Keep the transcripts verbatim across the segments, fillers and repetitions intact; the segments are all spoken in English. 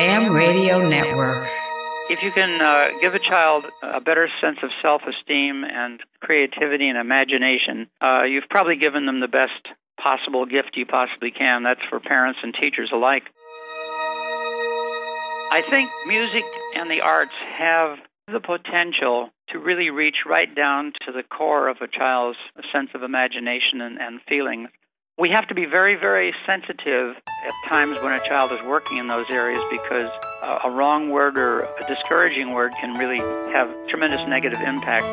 BAM Radio Network. If you can uh, give a child a better sense of self-esteem and creativity and imagination, uh, you've probably given them the best possible gift you possibly can. That's for parents and teachers alike. I think music and the arts have the potential to really reach right down to the core of a child's sense of imagination and, and feelings. We have to be very, very sensitive at times when a child is working in those areas, because a, a wrong word or a discouraging word can really have tremendous negative impact.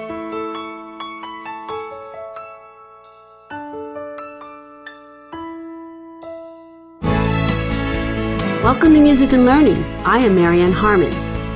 Welcome to Music and Learning. I am Marianne Harmon.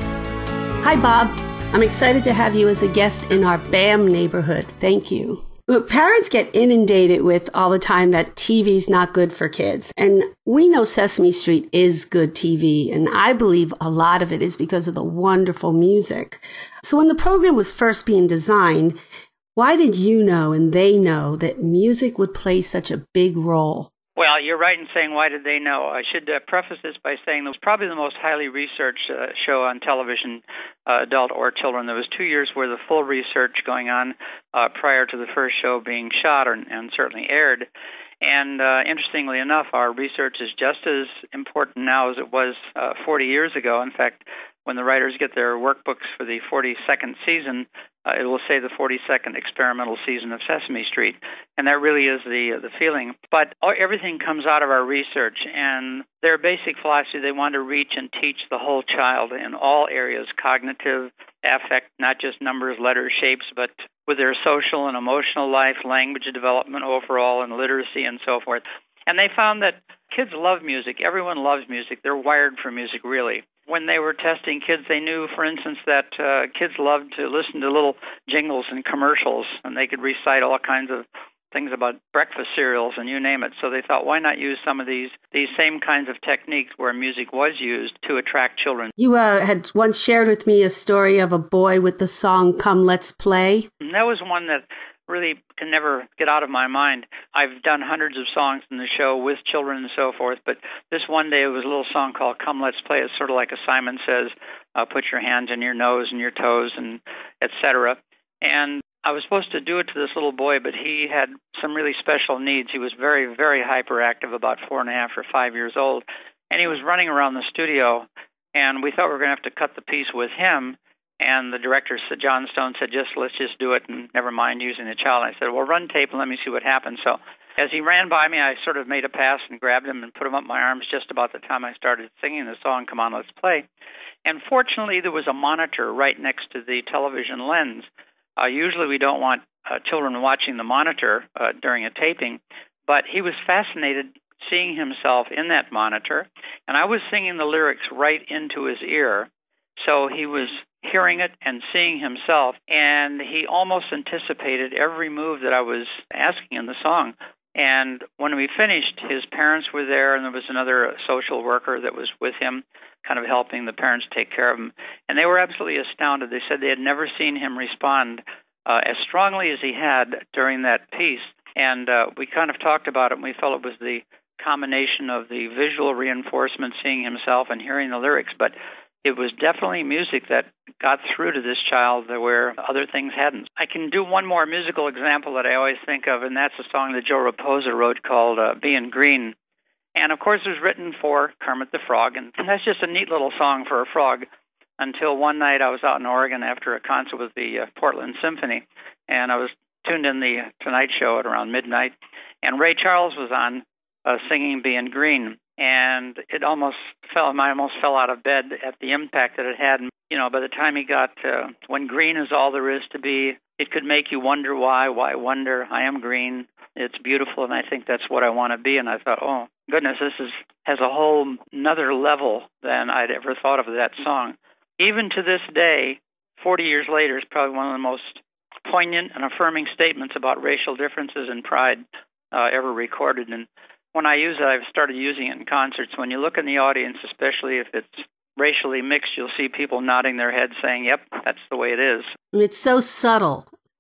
Hi, Bob. I'm excited to have you as a guest in our BAM neighborhood. Thank you. Parents get inundated with all the time that T V's not good for kids. And we know Sesame Street is good T V. And I believe a lot of it is because of the wonderful music. So when the program was first being designed, why did you know and they know that music would play such a big role? Well, you're right in saying, why did they know? I should uh, preface this by saying it was probably the most highly researched uh, show on television, uh, adult or children. There was two years worth of full research going on uh, prior to the first show being shot and, and certainly aired. And uh, interestingly enough, our research is just as important now as it was uh, forty years ago. In fact, when the writers get their workbooks for the forty-second season, uh, it will say the forty-second experimental season of Sesame Street. And that really is the the feeling. But everything comes out of our research, and their basic philosophy, they want to reach and teach the whole child in all areas, cognitive, affect, not just numbers, letters, shapes, but with their social and emotional life, language development overall, and literacy and so forth. And they found that kids love music. Everyone loves music. They're wired for music, really. When they were testing kids, they knew, for instance, that uh, kids loved to listen to little jingles and commercials, and they could recite all kinds of things about breakfast cereals and you name it. So they thought, why not use some of these these same kinds of techniques where music was used to attract children? You uh, had once shared with me a story of a boy with the song Come Let's Play. And that was one that really can never get out of my mind. I've done hundreds of songs in the show with children and so forth, but this one day it was a little song called Come Let's Play. It's sort of like a Simon Says, uh, put your hands on your nose and your toes, and et cetera. And I was supposed to do it to this little boy, but he had some really special needs. He was very, very hyperactive, about four and a half or five years old, and he was running around the studio, and we thought we were going to have to cut the piece with him. And the director, John Stone, said, just let's just do it and never mind using the child. And I said, well, run tape and let me see what happens. So as he ran by me, I sort of made a pass and grabbed him and put him up my arms just about the time I started singing the song, Come On, Let's Play. And fortunately, there was a monitor right next to the television lens. Uh, usually we don't want uh, children watching the monitor uh, during a taping, but he was fascinated seeing himself in that monitor, and I was singing the lyrics right into his ear. So he was hearing it and seeing himself, and he almost anticipated every move that I was asking in the song. And when we finished, his parents were there, and there was another social worker that was with him, kind of helping the parents take care of him. And they were absolutely astounded. They said they had never seen him respond uh, as strongly as he had during that piece. And uh, we kind of talked about it, and we felt it was the combination of the visual reinforcement, seeing himself and hearing the lyrics, but it was definitely music that got through to this child where other things hadn't. I can do one more musical example that I always think of, and that's a song that Joe Raposa wrote called uh, Being Green. And, of course, it was written for Kermit the Frog, and that's just a neat little song for a frog, until one night I was out in Oregon after a concert with the uh, Portland Symphony, and I was tuned in the Tonight Show at around midnight, and Ray Charles was on uh, singing Being Green. And it almost fell, I almost fell out of bed at the impact that it had. And, you know, by the time he got to, when green is all there is to be, it could make you wonder why, why wonder, I am green, it's beautiful, and I think that's what I want to be. And I thought, oh, goodness, this is has a whole another level than I'd ever thought of that song. Even to this day, forty years later, it's probably one of the most poignant and affirming statements about racial differences and pride uh, ever recorded. And when I use it, I've started using it in concerts. When you look in the audience, especially if it's racially mixed, you'll see people nodding their heads saying, yep, that's the way it is. It's so subtle.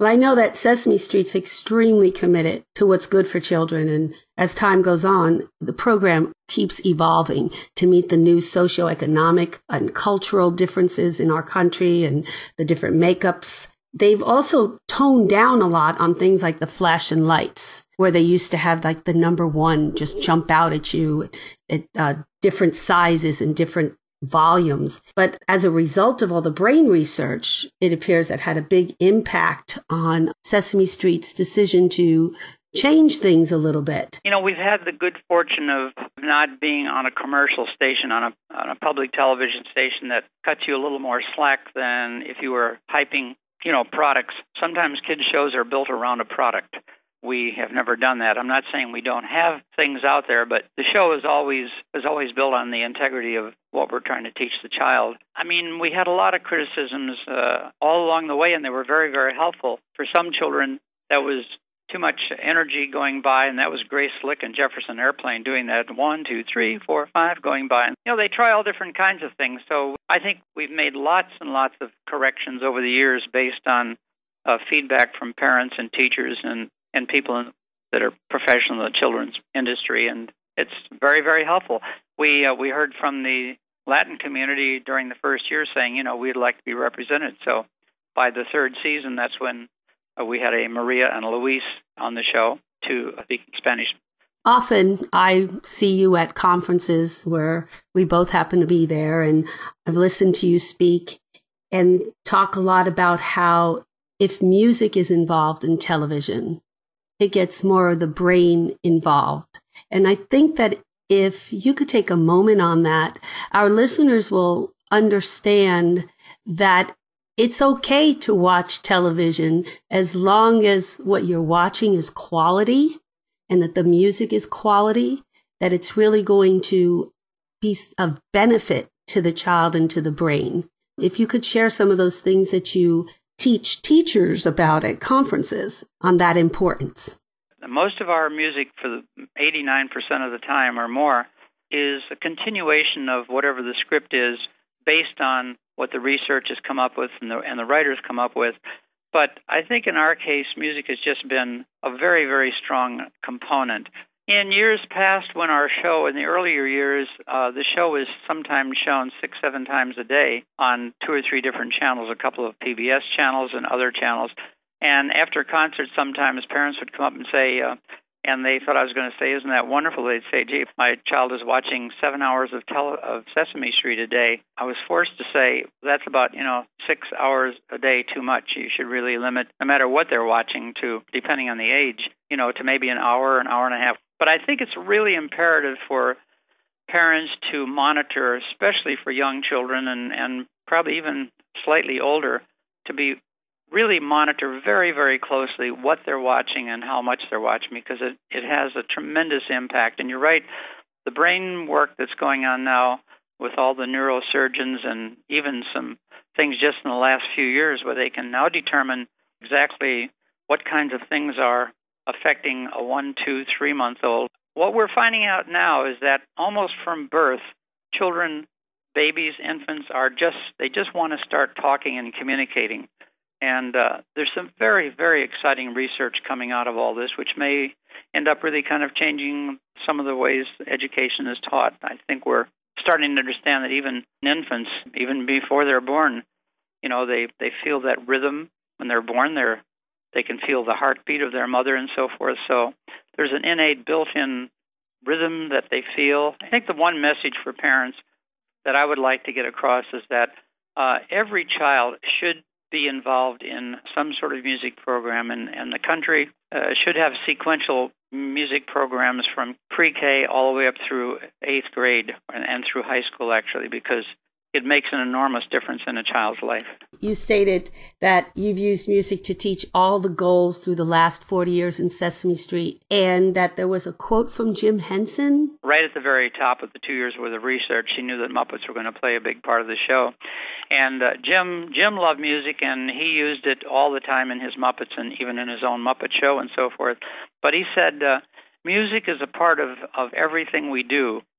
Well, I know that Sesame Street's extremely committed to what's good for children. And as time goes on, the program keeps evolving to meet the new socioeconomic and cultural differences in our country and the different makeups. They've also toned down a lot on things like the flash and lights, where they used to have like the number one just jump out at you at uh, different sizes and different volumes. But as a result of all the brain research, it appears that had a big impact on Sesame Street's decision to change things a little bit. You know, we've had the good fortune of not being on a commercial station, on a, on a public television station that cuts you a little more slack than if you were hyping, you know, products. Sometimes kids' shows are built around a product. We have never done that. I'm not saying we don't have things out there, but the show is always is always built on the integrity of what we're trying to teach the child. I mean, we had a lot of criticisms uh, all along the way, and they were very, very helpful. For some children, that was too much energy going by, and that was Grace Slick and Jefferson Airplane doing that one, two, three, four, five going by. And, you know, they try all different kinds of things. So I think we've made lots and lots of corrections over the years based on uh, feedback from parents and teachers and and people in, that are professional in the children's industry, and it's very, very helpful. We uh, we heard from the Latin community during the first year saying, you know, we'd like to be represented. So by the third season, that's when uh, we had a Maria and a Luis on the show to speak Spanish. Often I see you at conferences where we both happen to be there, and I've listened to you speak and talk a lot about how if music is involved in television, it gets more of the brain involved. And I think that if you could take a moment on that, our listeners will understand that it's okay to watch television as long as what you're watching is quality and that the music is quality, that it's really going to be of benefit to the child and to the brain. If you could share some of those things that you teach teachers about at conferences on that importance. Most of our music, for the eighty-nine percent of the time or more, is a continuation of whatever the script is based on what the research has come up with and the, and the writers come up with. But I think in our case, music has just been a very, very strong component. In years past, when our show, in the earlier years, uh, the show was sometimes shown six, seven times a day on two or three different channels, a couple of P B S channels and other channels. And after concerts, sometimes parents would come up and say, uh, and they thought I was going to say, isn't that wonderful? They'd say, gee, if my child is watching seven hours of, tele- of Sesame Street a day, I was forced to say, that's about, you know, six hours a day too much. You should really limit, no matter what they're watching, to, depending on the age, you know, to maybe an hour, an hour and a half. But I think it's really imperative for parents to monitor, especially for young children and, and probably even slightly older, to be really monitor very, very closely what they're watching and how much they're watching, because it, it has a tremendous impact. And you're right, the brain work that's going on now with all the neurosurgeons and even some things just in the last few years where they can now determine exactly what kinds of things are affecting a one, two, three-month-old. What we're finding out now is that almost from birth, children, babies, infants are just, they just want to start talking and communicating. And uh, there's some very, very exciting research coming out of all this, which may end up really kind of changing some of the ways education is taught. I think we're starting to understand that even infants, even before they're born, you know, they, they feel that rhythm when they're born. They're, they can feel the heartbeat of their mother and so forth. So there's an innate built-in rhythm that they feel. I think the one message for parents that I would like to get across is that uh, every child should be involved in some sort of music program, and, and the country uh, should have sequential music programs from pre-K all the way up through eighth grade and, and through high school, actually, because it makes an enormous difference in a child's life. You stated that you've used music to teach all the goals through the last forty years in Sesame Street, and that there was a quote from Jim Henson. Right at the very top of the two years' worth of research, he knew that Muppets were going to play a big part of the show. And uh, Jim Jim loved music, and he used it all the time in his Muppets and even in his own Muppet Show and so forth. But he said, uh, music is a part of, of everything we do.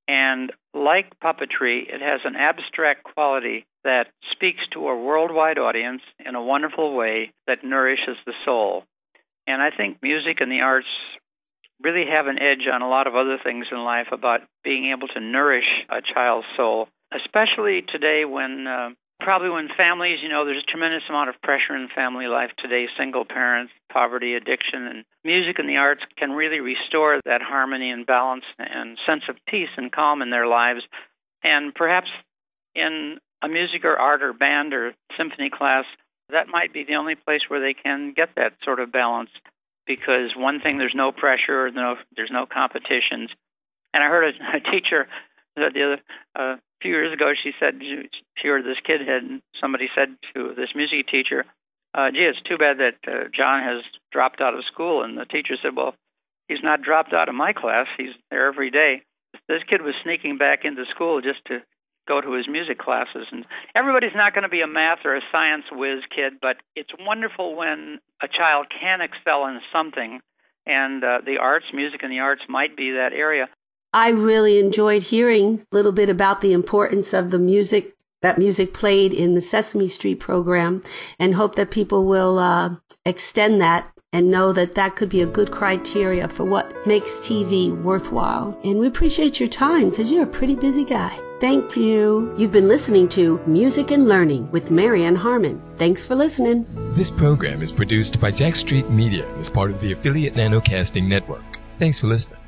And like puppetry, it has an abstract quality that speaks to a worldwide audience in a wonderful way that nourishes the soul. And I think music and the arts really have an edge on a lot of other things in life about being able to nourish a child's soul, especially today when uh, probably when families, you know, there's a tremendous amount of pressure in family life today, single parents, poverty, addiction, and music and the arts can really restore that harmony and balance and sense of peace and calm in their lives. And perhaps in a music or art or band or symphony class, that might be the only place where they can get that sort of balance. Because one thing, there's no pressure, no, there's no competitions. And I heard a, a teacher the other uh, a few years ago. She said she heard this kid had somebody said to this music teacher, uh, "Gee, it's too bad that uh, John has dropped out of school." And the teacher said, "Well, he's not dropped out of my class. He's there every day." This kid was sneaking back into school just to go to his music classes. And everybody's not going to be a math or a science whiz kid, but it's wonderful when a child can excel in something, and uh, the arts, music and the arts might be that area. I really enjoyed hearing a little bit about the importance of the music, that music played in the Sesame Street program, and hope that people will uh, extend that and know that that could be a good criteria for what makes T V worthwhile. And we appreciate your time because you're a pretty busy guy. Thank you. You've been listening to Music and Learning with Marianne Harmon. Thanks for listening. This program is produced by Jack Street Media as part of the affiliate Nanocasting Network. Thanks for listening.